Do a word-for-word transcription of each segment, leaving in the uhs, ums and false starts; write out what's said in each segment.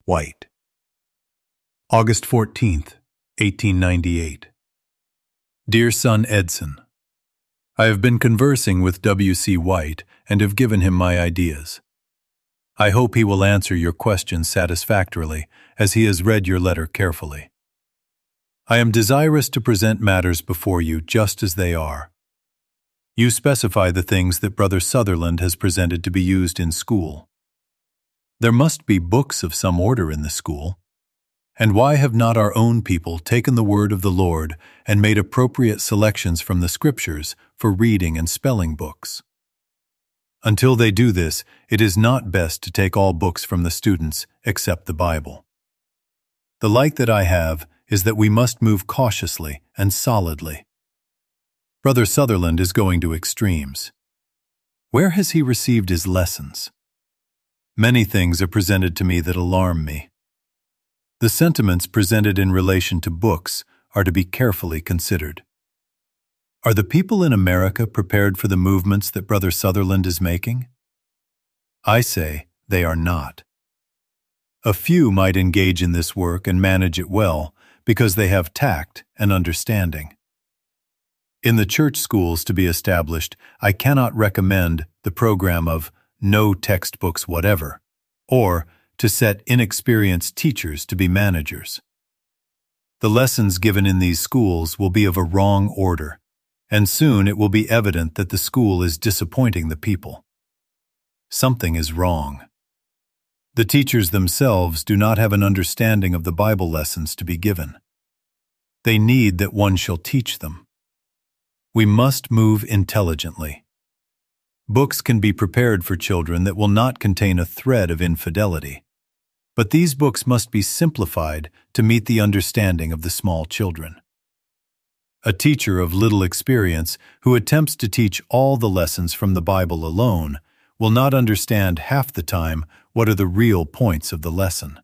White. August fourteenth, eighteen ninety-eight. Dear son Edson, I have been conversing with W C White and have given him my ideas. I hope he will answer your questions satisfactorily, as he has read your letter carefully. I am desirous to present matters before you just as they are. You specify the things that Brother Sutherland has presented to be used in school. There must be books of some order in the school. And why have not our own people taken the word of the Lord and made appropriate selections from the Scriptures for reading and spelling books? Until they do this, it is not best to take all books from the students except the Bible. The light that I have is that we must move cautiously and solidly. Brother Sutherland is going to extremes. Where has he received his lessons? Many things are presented to me that alarm me. The sentiments presented in relation to books are to be carefully considered. Are the people in America prepared for the movements that Brother Sutherland is making? I say they are not. A few might engage in this work and manage it well because they have tact and understanding. In the church schools to be established, I cannot recommend the program of no textbooks whatever, or to set inexperienced teachers to be managers. The lessons given in these schools will be of a wrong order, and soon it will be evident that the school is disappointing the people. Something is wrong. The teachers themselves do not have an understanding of the Bible lessons to be given. They need that one shall teach them. We must move intelligently. Books can be prepared for children that will not contain a thread of infidelity. But these books must be simplified to meet the understanding of the small children. A teacher of little experience who attempts to teach all the lessons from the Bible alone will not understand half the time what are the real points of the lesson.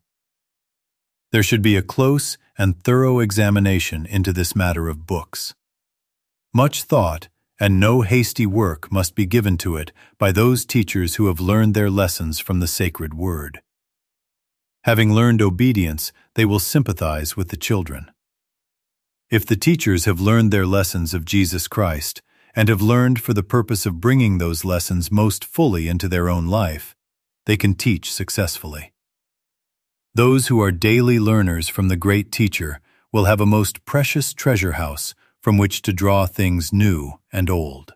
There should be a close and thorough examination into this matter of books. Much thought and no hasty work must be given to it by those teachers who have learned their lessons from the sacred word. Having learned obedience, they will sympathize with the children. If the teachers have learned their lessons of Jesus Christ and have learned for the purpose of bringing those lessons most fully into their own life, they can teach successfully. Those who are daily learners from the great teacher will have a most precious treasure house from which to draw things new and old.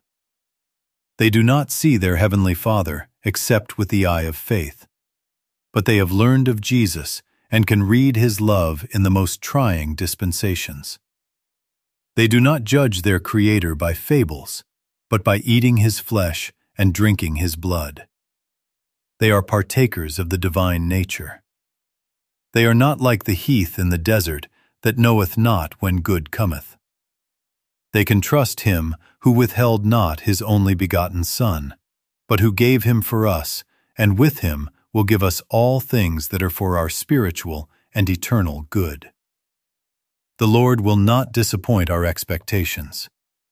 They do not see their Heavenly Father except with the eye of faith, but they have learned of Jesus and can read His love in the most trying dispensations. They do not judge their Creator by fables, but by eating His flesh and drinking His blood. They are partakers of the divine nature. They are not like the heath in the desert that knoweth not when good cometh. They can trust Him who withheld not His only begotten Son, but who gave Him for us, and with Him will give us all things that are for our spiritual and eternal good. The Lord will not disappoint our expectations.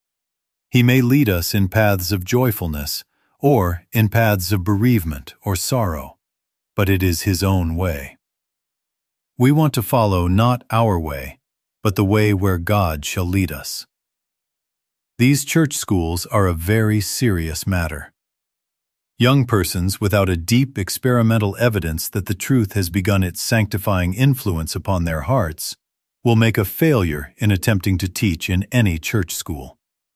He may lead us in paths of joyfulness or in paths of bereavement or sorrow, but it is His own way. We want to follow not our way, but the way where God shall lead us. These church schools are a very serious matter. Young persons without a deep experimental evidence that the truth has begun its sanctifying influence upon their hearts will make a failure in attempting to teach in any church school.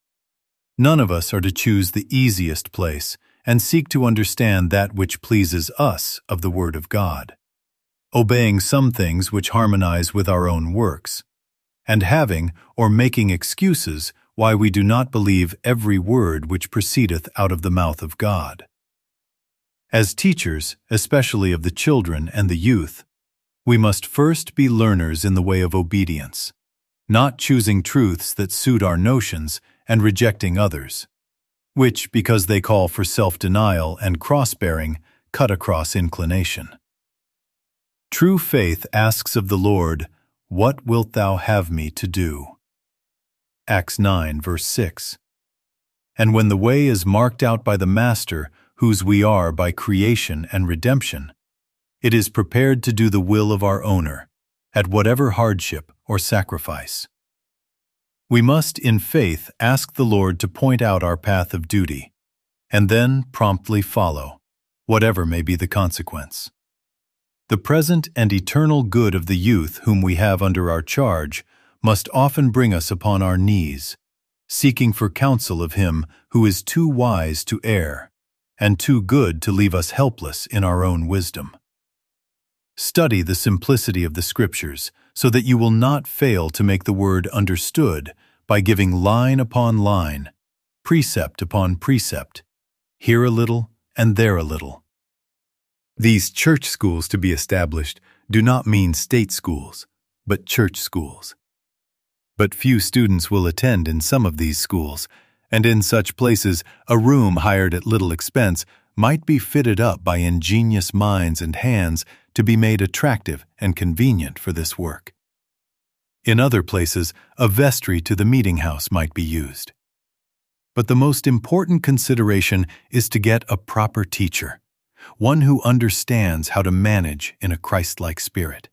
None of us are to choose the easiest place and seek to understand that which pleases us of the Word of God, obeying some things which harmonize with our own works, and having or making excuses why we do not believe every word which proceedeth out of the mouth of God. As teachers, especially of the children and the youth, we must first be learners in the way of obedience, not choosing truths that suit our notions and rejecting others, which, because they call for self-denial and cross-bearing, cut across inclination. True faith asks of the Lord, "What wilt thou have me to do?" Acts nine, verse six. And when the way is marked out by the Master, whose we are by creation and redemption, It is prepared to do the will of our owner, at whatever hardship or sacrifice. We must, in faith, ask the Lord to point out our path of duty, and then promptly follow, whatever may be the consequence. The present and eternal good of the youth whom we have under our charge must often bring us upon our knees, seeking for counsel of Him who is too wise to err, and too good to leave us helpless in our own wisdom. Study the simplicity of the Scriptures so that you will not fail to make the Word understood by giving line upon line, precept upon precept, here a little and there a little. These church schools to be established do not mean state schools, but church schools. But few students will attend in some of these schools, and in such places a room hired at little expense might be fitted up by ingenious minds and hands to be made attractive and convenient for this work. In other places, a vestry to the meeting house might be used. But the most important consideration is to get a proper teacher, one who understands how to manage in a Christ-like spirit.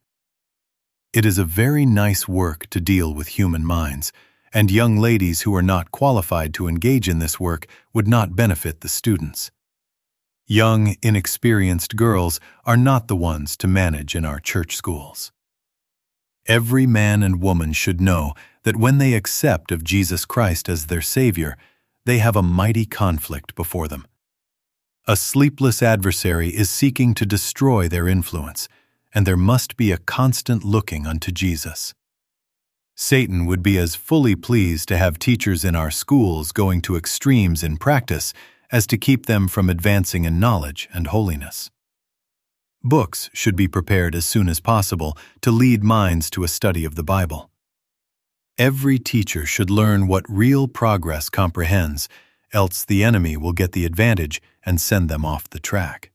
It is a very nice work to deal with human minds, and young ladies who are not qualified to engage in this work would not benefit the students. Young, inexperienced girls are not the ones to manage in our church schools. Every man and woman should know that when they accept of Jesus Christ as their Savior, they have a mighty conflict before them. A sleepless adversary is seeking to destroy their influence, and there must be a constant looking unto Jesus. Satan would be as fully pleased to have teachers in our schools going to extremes in practice as to keep them from advancing in knowledge and holiness. Books should be prepared as soon as possible to lead minds to a study of the Bible. Every teacher should learn what real progress comprehends, else the enemy will get the advantage and send them off the track.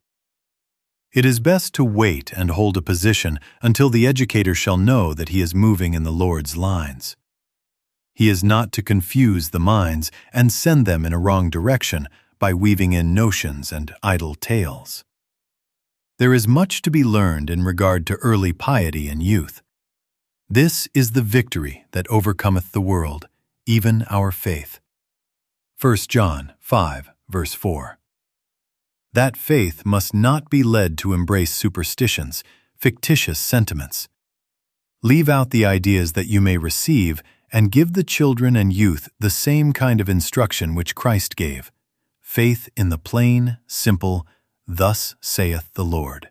It is best to wait and hold a position until the educator shall know that he is moving in the Lord's lines. He is not to confuse the minds and send them in a wrong direction by weaving in notions and idle tales. There is much to be learned in regard to early piety in youth. This is the victory that overcometh the world, even our faith. First John five, verse four. That faith must not be led to embrace superstitions, fictitious sentiments. Leave out the ideas that you may receive and give the children and youth the same kind of instruction which Christ gave, faith in the plain, simple, "Thus saith the Lord."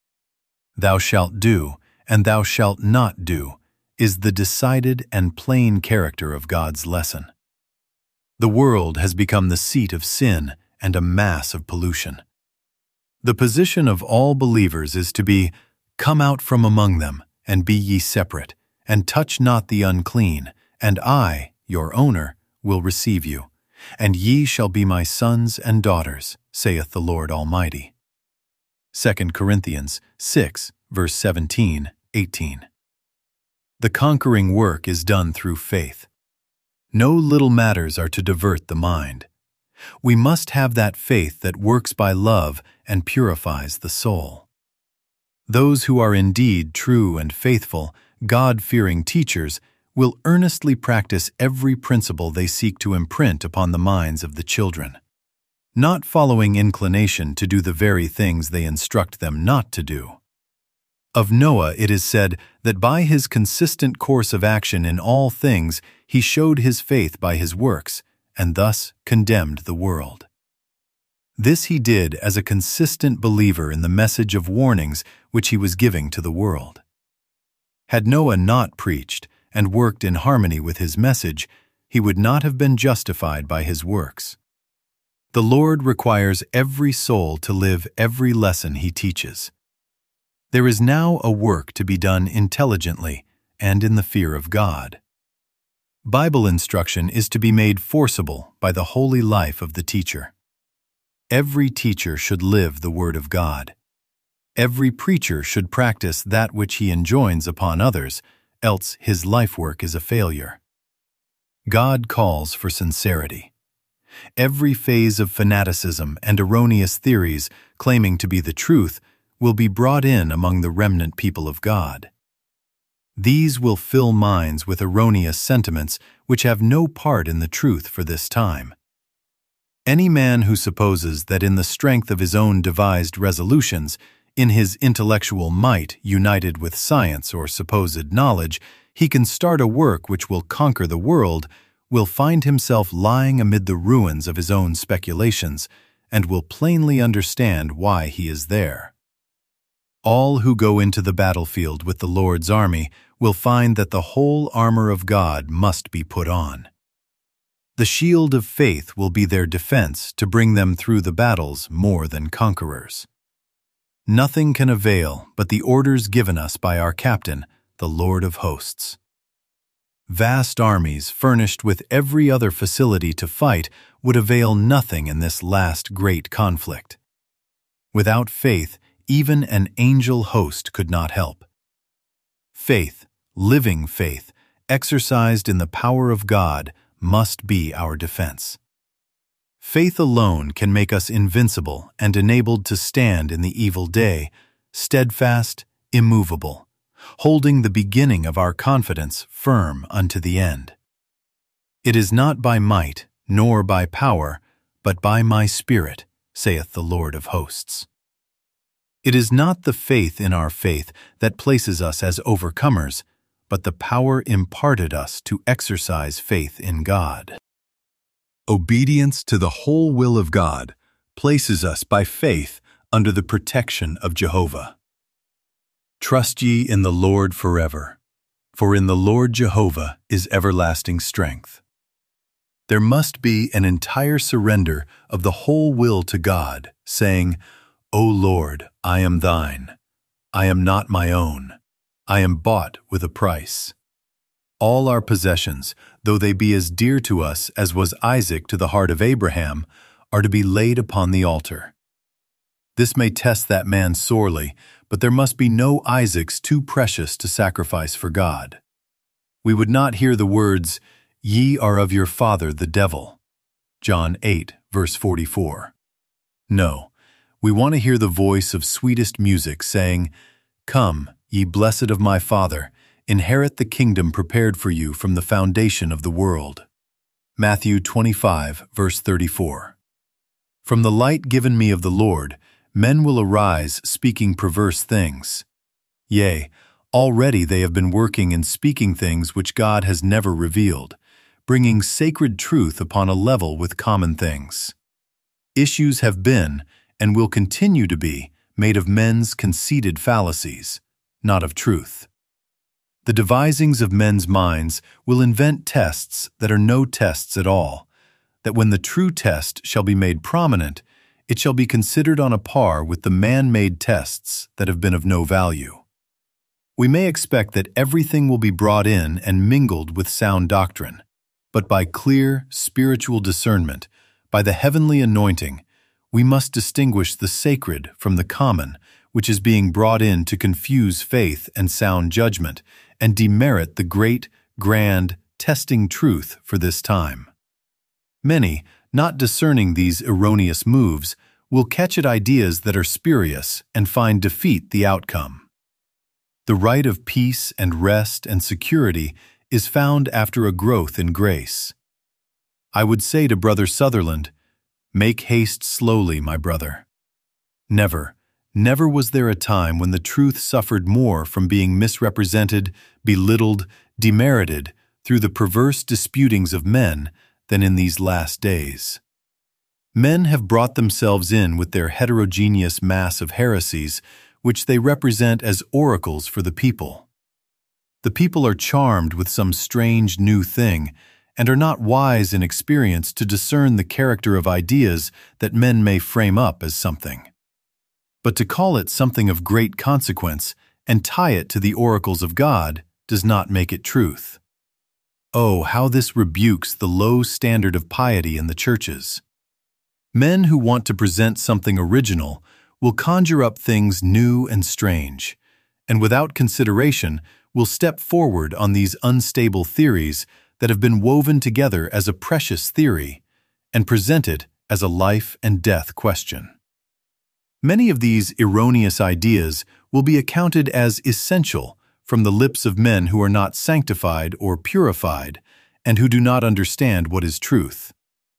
Thou shalt do, and thou shalt not do, is the decided and plain character of God's lesson. The world has become the seat of sin and a mass of pollution. The position of all believers is to be, "Come out from among them, and be ye separate, and touch not the unclean, and I, your owner, will receive you. And ye shall be my sons and daughters, saith the Lord Almighty." Second Corinthians six, verse seventeen, eighteen. The conquering work is done through faith. No little matters are to divert the mind. We must have that faith that works by love and purifies the soul. Those who are indeed true and faithful, God-fearing teachers will earnestly practice every principle they seek to imprint upon the minds of the children, not following inclination to do the very things they instruct them not to do. Of Noah it is said that by his consistent course of action in all things he showed his faith by his works, and thus condemned the world. This he did as a consistent believer in the message of warnings which he was giving to the world. Had Noah not preached and worked in harmony with his message, he would not have been justified by his works. The Lord requires every soul to live every lesson he teaches. There is now a work to be done intelligently and in the fear of God. Bible instruction is to be made forcible by the holy life of the teacher. Every teacher should live the Word of God. Every preacher should practice that which he enjoins upon others, else his life work is a failure. God calls for sincerity. Every phase of fanaticism and erroneous theories claiming to be the truth will be brought in among the remnant people of God. These will fill minds with erroneous sentiments which have no part in the truth for this time. Any man who supposes that in the strength of his own devised resolutions, in his intellectual might united with science or supposed knowledge, he can start a work which will conquer the world, will find himself lying amid the ruins of his own speculations, and will plainly understand why he is there. All who go into the battlefield with the Lord's army will find that the whole armor of God must be put on. The shield of faith will be their defense to bring them through the battles more than conquerors. Nothing can avail but the orders given us by our captain, the Lord of hosts. Vast armies furnished with every other facility to fight would avail nothing in this last great conflict. Without faith, even an angel host could not help. Faith, living faith, exercised in the power of God, must be our defense. Faith alone can make us invincible and enabled to stand in the evil day, steadfast, immovable, holding the beginning of our confidence firm unto the end. It is not by might, nor by power, but by my Spirit, saith the Lord of hosts. It is not the faith in our faith that places us as overcomers, but the power imparted us to exercise faith in God. Obedience to the whole will of God places us by faith under the protection of Jehovah. Trust ye in the Lord forever, for in the Lord Jehovah is everlasting strength. There must be an entire surrender of the whole will to God, saying, O Lord, I am thine. I am not my own. I am bought with a price. All our possessions, though they be as dear to us as was Isaac to the heart of Abraham, are to be laid upon the altar. This may test that man sorely, but there must be no Isaacs too precious to sacrifice for God. We would not hear the words, Ye are of your father the devil. John eight, verse forty-four. No, we want to hear the voice of sweetest music saying, Come, ye blessed of my Father, inherit the kingdom prepared for you from the foundation of the world. Matthew twenty-five, verse thirty-four. From the light given me of the Lord, men will arise speaking perverse things. Yea, already they have been working and speaking things which God has never revealed, bringing sacred truth upon a level with common things. Issues have been, and will continue to be, made of men's conceited fallacies, not of truth. The devisings of men's minds will invent tests that are no tests at all, that when the true test shall be made prominent, it shall be considered on a par with the man-made tests that have been of no value. We may expect that everything will be brought in and mingled with sound doctrine, but by clear, spiritual discernment, by the heavenly anointing, we must distinguish the sacred from the common, which is being brought in to confuse faith and sound judgment, and demerit the great, grand, testing truth for this time. Many, not discerning these erroneous moves, will catch at ideas that are spurious and find defeat the outcome. The right of peace and rest and security is found after a growth in grace. I would say to Brother Sutherland, make haste slowly, my brother. Never, never was there a time when the truth suffered more from being misrepresented, belittled, demerited through the perverse disputings of men than in these last days. Men have brought themselves in with their heterogeneous mass of heresies, which they represent as oracles for the people. The people are charmed with some strange new thing, and are not wise in experience to discern the character of ideas that men may frame up as something. But to call it something of great consequence and tie it to the oracles of God does not make it truth. Oh, how this rebukes the low standard of piety in the churches. Men who want to present something original will conjure up things new and strange, and without consideration will step forward on these unstable theories that have been woven together as a precious theory and present it as a life and death question. Many of these erroneous ideas will be accounted as essential from the lips of men who are not sanctified or purified and who do not understand what is truth.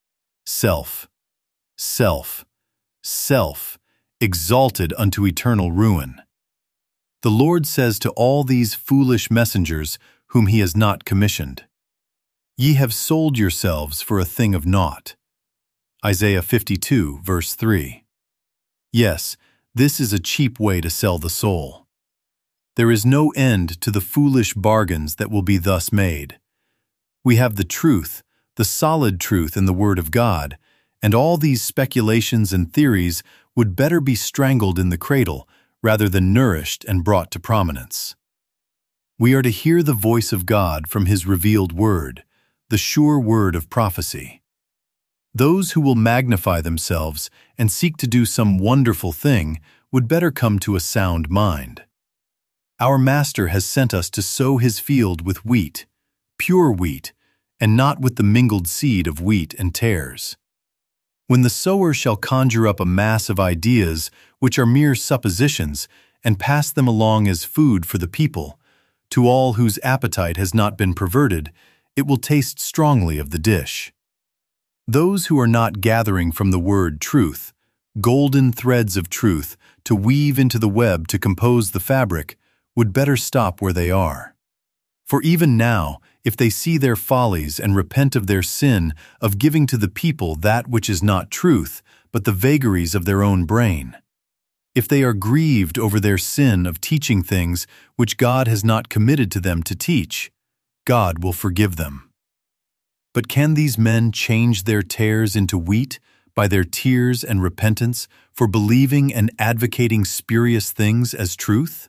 Self, self, self, exalted unto eternal ruin. The Lord says to all these foolish messengers whom he has not commissioned, Ye have sold yourselves for a thing of naught. Isaiah fifty-two, verse three. Yes, this is a cheap way to sell the soul. There is no end to the foolish bargains that will be thus made. We have the truth, the solid truth in the Word of God, and all these speculations and theories would better be strangled in the cradle rather than nourished and brought to prominence. We are to hear the voice of God from His revealed Word, the sure word of prophecy. Those who will magnify themselves and seek to do some wonderful thing would better come to a sound mind. Our Master has sent us to sow His field with wheat, pure wheat, and not with the mingled seed of wheat and tares. When the sower shall conjure up a mass of ideas which are mere suppositions and pass them along as food for the people, to all whose appetite has not been perverted, it will taste strongly of the dish. Those who are not gathering from the word truth, golden threads of truth, to weave into the web to compose the fabric, would better stop where they are. For even now, if they see their follies and repent of their sin of giving to the people that which is not truth, but the vagaries of their own brain, if they are grieved over their sin of teaching things which God has not committed to them to teach, God will forgive them. But can these men change their tares into wheat by their tears and repentance for believing and advocating spurious things as truth?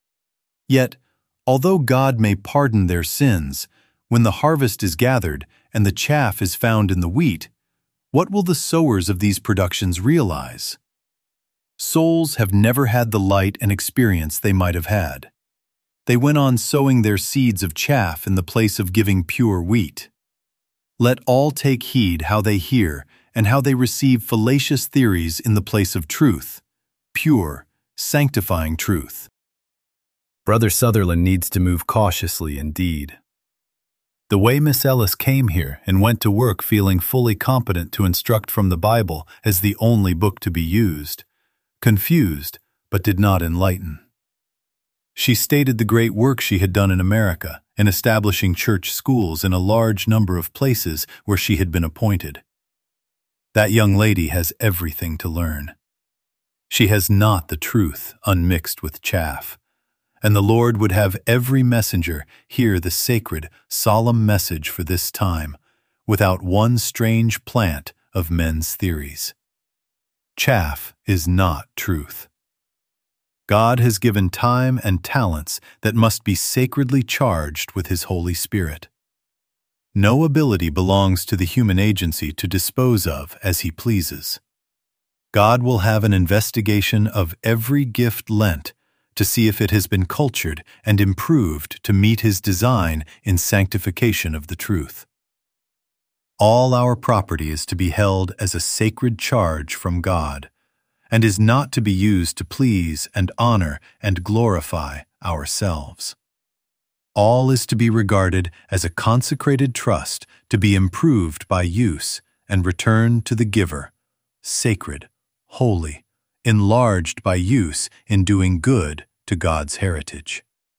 Yet, although God may pardon their sins, when the harvest is gathered and the chaff is found in the wheat, what will the sowers of these productions realize? Souls have never had the light and experience they might have had. They went on sowing their seeds of chaff in the place of giving pure wheat. Let all take heed how they hear and how they receive fallacious theories in the place of truth, pure, sanctifying truth. Brother Sutherland needs to move cautiously indeed. The way Miss Ellis came here and went to work feeling fully competent to instruct from the Bible as the only book to be used, confused but did not enlighten. She stated the great work she had done in America in establishing church schools in a large number of places where she had been appointed. That young lady has everything to learn. She has not the truth unmixed with chaff, and the Lord would have every messenger hear the sacred, solemn message for this time, without one strange plant of men's theories. Chaff is not truth. God has given time and talents that must be sacredly charged with His Holy Spirit. No ability belongs to the human agency to dispose of as He pleases. God will have an investigation of every gift lent to see if it has been cultured and improved to meet His design in sanctification of the truth. All our property is to be held as a sacred charge from God, and is not to be used to please and honor and glorify ourselves. All is to be regarded as a consecrated trust to be improved by use and returned to the giver, sacred, holy, enlarged by use in doing good to God's heritage.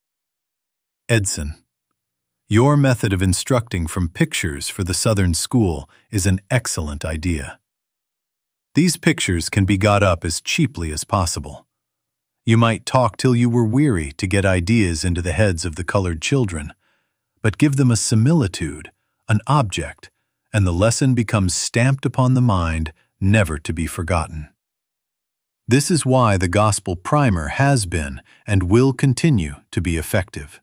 Edson, your method of instructing from pictures for the Southern School is an excellent idea. These pictures can be got up as cheaply as possible. You might talk till you were weary to get ideas into the heads of the colored children, but give them a similitude, an object, and the lesson becomes stamped upon the mind, never to be forgotten. This is why the Gospel Primer has been and will continue to be effective.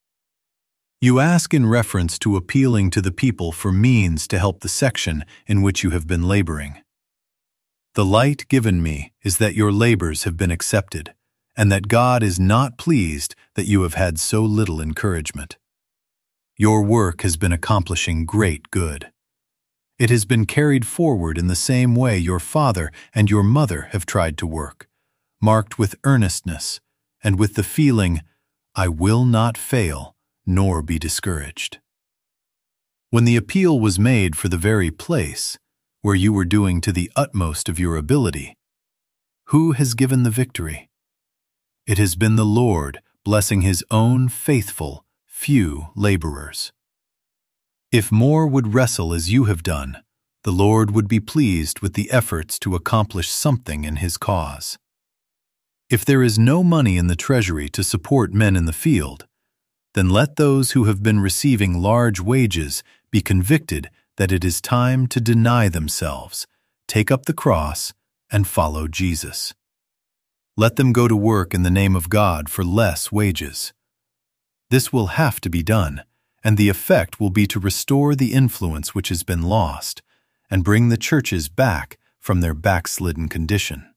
You ask in reference to appealing to the people for means to help the section in which you have been laboring. The light given me is that your labors have been accepted, and that God is not pleased that you have had so little encouragement. Your work has been accomplishing great good. It has been carried forward in the same way your father and your mother have tried to work, marked with earnestness and with the feeling, "I will not fail nor be discouraged." When the appeal was made for the very place where you were doing to the utmost of your ability, who has given the victory? It has been the Lord, blessing His own faithful, few laborers. If more would wrestle as you have done, the Lord would be pleased with the efforts to accomplish something in His cause. If there is no money in the treasury to support men in the field, then let those who have been receiving large wages be convicted that it is time to deny themselves, take up the cross, and follow Jesus. Let them go to work in the name of God for less wages. This will have to be done, and the effect will be to restore the influence which has been lost and bring the churches back from their backslidden condition.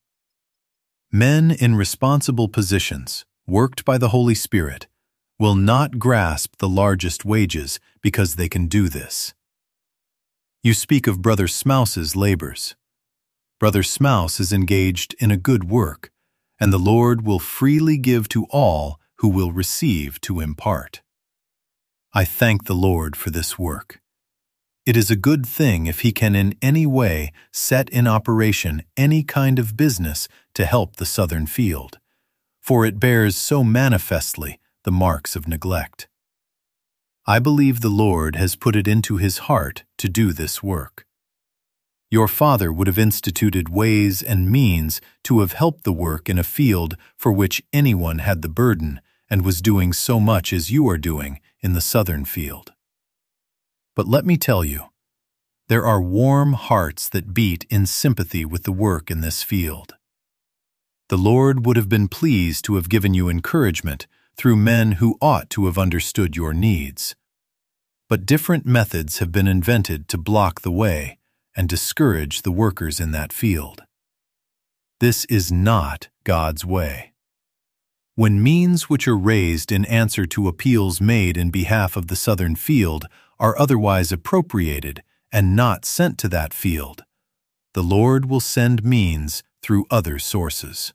Men in responsible positions, worked by the Holy Spirit, will not grasp the largest wages because they can do this. You speak of Brother Smouse's labors. Brother Smouse is engaged in a good work, and the Lord will freely give to all who will receive to impart. I thank the Lord for this work. It is a good thing if He can in any way set in operation any kind of business to help the southern field, for it bears so manifestly the marks of neglect. I believe the Lord has put it into His heart to do this work. Your father would have instituted ways and means to have helped the work in a field for which anyone had the burden and was doing so much as you are doing in the southern field. But let me tell you, there are warm hearts that beat in sympathy with the work in this field. The Lord would have been pleased to have given you encouragement through men who ought to have understood your needs. But different methods have been invented to block the way and discourage the workers in that field. This is not God's way. When means which are raised in answer to appeals made in behalf of the southern field are otherwise appropriated and not sent to that field, the Lord will send means through other sources.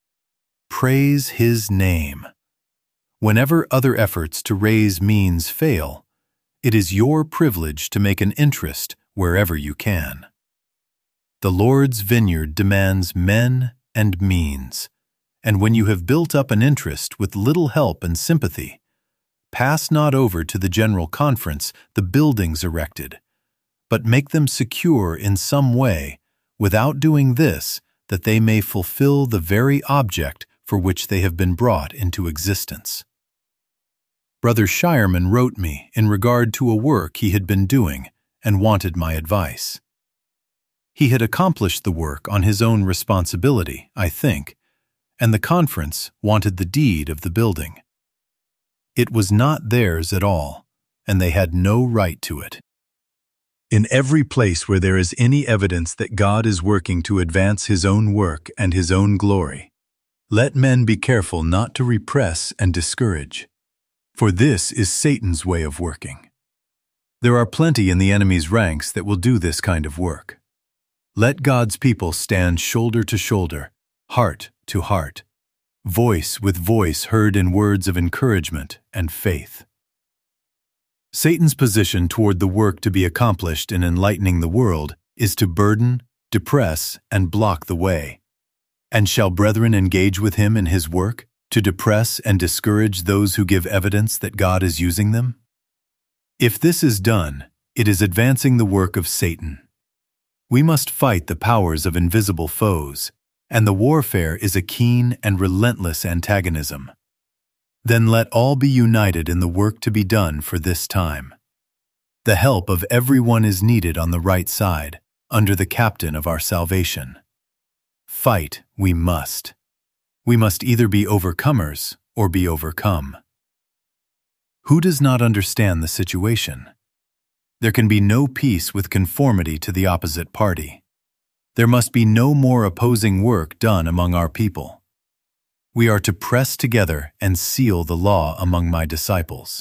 Praise His name. Whenever other efforts to raise means fail, it is your privilege to make an interest wherever you can. The Lord's vineyard demands men and means, and when you have built up an interest with little help and sympathy, pass not over to the general conference the buildings erected, but make them secure in some way, without doing this, that they may fulfill the very object for which they have been brought into existence. Brother Shireman wrote me in regard to a work he had been doing and wanted my advice. He had accomplished the work on his own responsibility, I think, and the conference wanted the deed of the building. It was not theirs at all, and they had no right to it. In every place where there is any evidence that God is working to advance His own work and His own glory, let men be careful not to repress and discourage, for this is Satan's way of working. There are plenty in the enemy's ranks that will do this kind of work. Let God's people stand shoulder to shoulder, heart to heart, voice with voice heard in words of encouragement and faith. Satan's position toward the work to be accomplished in enlightening the world is to burden, depress, and block the way. And shall brethren engage with him in his work, to depress and discourage those who give evidence that God is using them? If this is done, it is advancing the work of Satan. We must fight the powers of invisible foes, and the warfare is a keen and relentless antagonism. Then let all be united in the work to be done for this time. The help of everyone is needed on the right side, under the captain of our salvation. Fight we must. We must either be overcomers or be overcome. Who does not understand the situation? There can be no peace with conformity to the opposite party. There must be no more opposing work done among our people. We are to press together and seal the law among my disciples.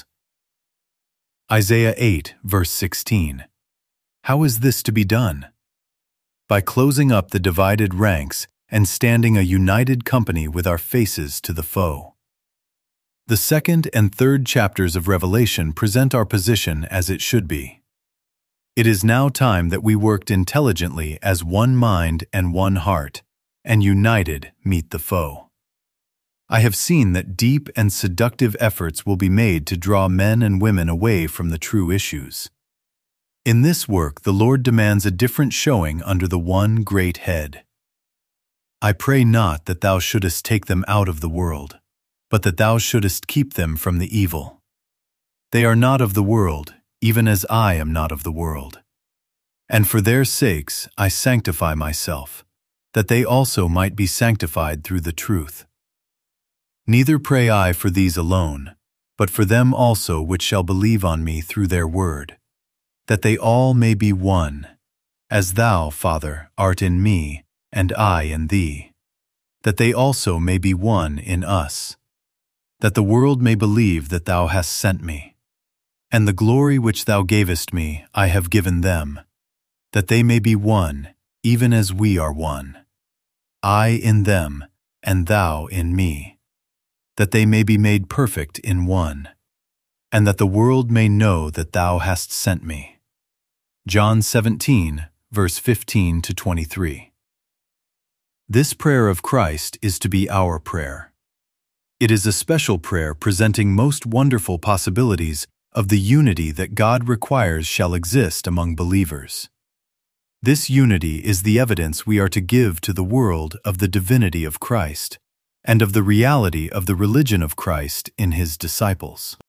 Isaiah eight, verse sixteen. How is this to be done? By closing up the divided ranks and standing a united company with our faces to the foe. The second and third chapters of Revelation present our position as it should be. It is now time that we worked intelligently as one mind and one heart, and united meet the foe. I have seen that deep and seductive efforts will be made to draw men and women away from the true issues. In this work, the Lord demands a different showing under the one great head. I pray not that thou shouldest take them out of the world, but that thou shouldest keep them from the evil. They are not of the world, even as I am not of the world. And for their sakes I sanctify myself, that they also might be sanctified through the truth. Neither pray I for these alone, but for them also which shall believe on me through their word, that they all may be one, as thou, Father, art in me, and I in thee, that they also may be one in us, that the world may believe that thou hast sent me. And the glory which thou gavest me I have given them, that they may be one, even as we are one. I in them, and thou in me, that they may be made perfect in one, and that the world may know that thou hast sent me. John seventeen, verse fifteen to twenty-three. This prayer of Christ is to be our prayer. It is a special prayer presenting most wonderful possibilities of the unity that God requires shall exist among believers. This unity is the evidence we are to give to the world of the divinity of Christ and of the reality of the religion of Christ in his disciples.